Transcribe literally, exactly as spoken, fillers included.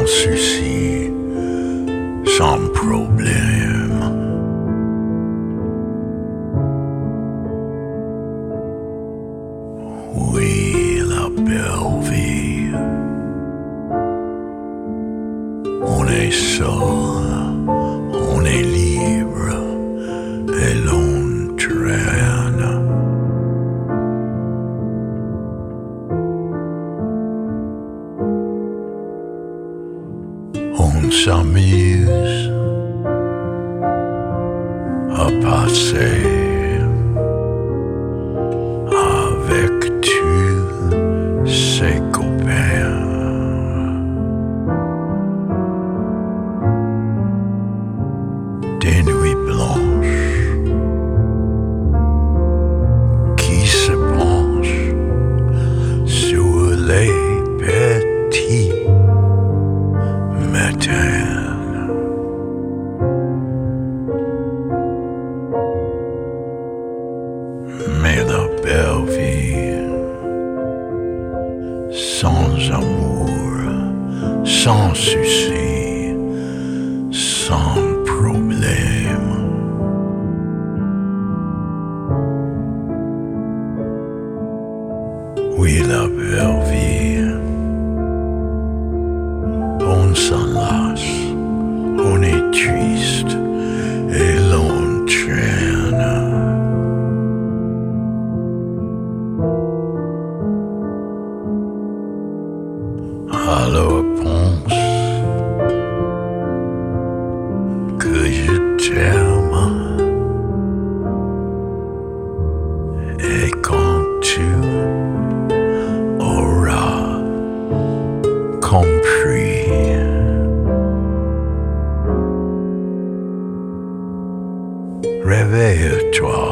souci, sans problème. Oui, la belle vie. On est seul, on est libre, et l'on traîne. On s'amuse à passer avec tous ses copains. Des nuits blanches qui se penchent sur les petits matins. Mais la belle vie, sans amour, sans souci, sans problème. Oui, la belle vie, on s'en lasse, on est triste et l'on traîne. Alors pense que je t'aime et quand tu auras compris, réveille-toi.